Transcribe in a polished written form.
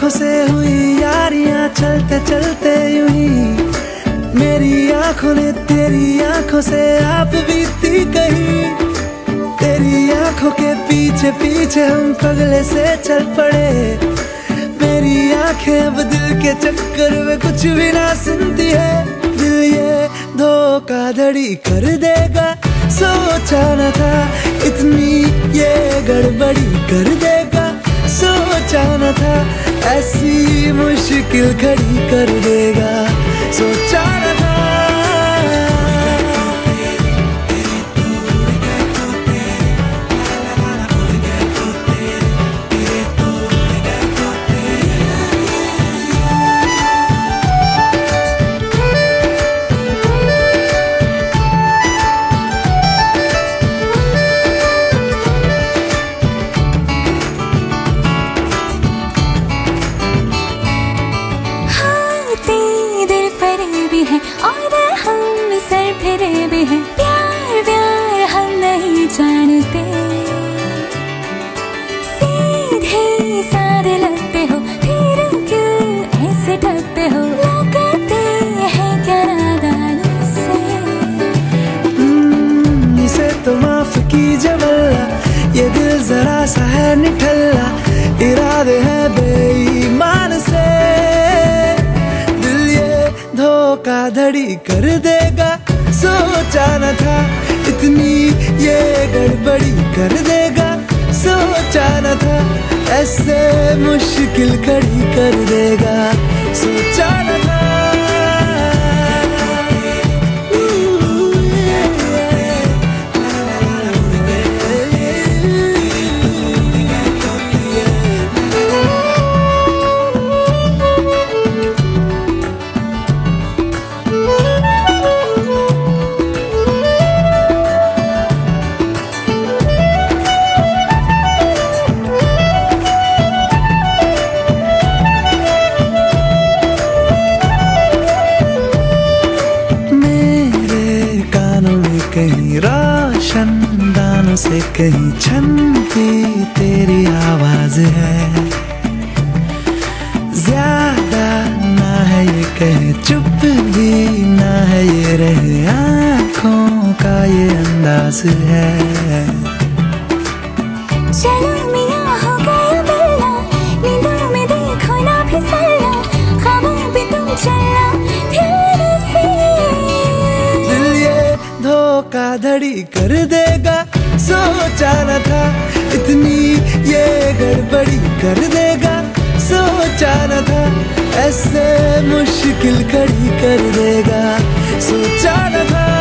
से हुई यारियां चलते चलते यूं ही मेरी आंखों ने तेरी आंखों से आप बीती कहीं। तेरी आंखों के पीछे पीछे हम पगले से चल पड़े। मेरी आंखें अब दिल के चक्कर में कुछ भी ना सुनती है। दिल ये धोखाधड़ी कर देगा सोचा न था, इतनी ये गड़बड़ी कर देगा सोचा न था, ऐसी मुश्किल खड़ी कर देगा सोचा न था। और हम सर फिरे भी हैं, प्यार व्यार हम नहीं जानते। सीधे साधे लगते हो फिर क्यों ऐसे ठगते हो, लगाते हैं क्या नादान से। इसे तो माफ कीजिए वल्ला, ये दिल जरा सा है निठल्ला, इरादे हैं बेईमान से। धोखाधड़ी कर देगा सोचा न था, इतनी ये गड़बड़ी कर देगा सोचा न था, ऐसे मुश्किल खड़ी कर देगा सोचा न था। कहीं रोशनदानों से कहीं छनती तेरी आवाज है। ज्यादा ना है ये कहे चुप भी ना है ये रहे, आँखों का ये अंदाज है। चलो मियां हो गया बिल्ला, नींदों में देखो ना फिसलना, ख्वाबों पे तुम चलना ध्यान से। धोखाधड़ी कर देगा सोचा न था, इतनी ये गड़बड़ी कर देगा सोचा न था, ऐसे मुश्किल खड़ी कर देगा सोचा न था।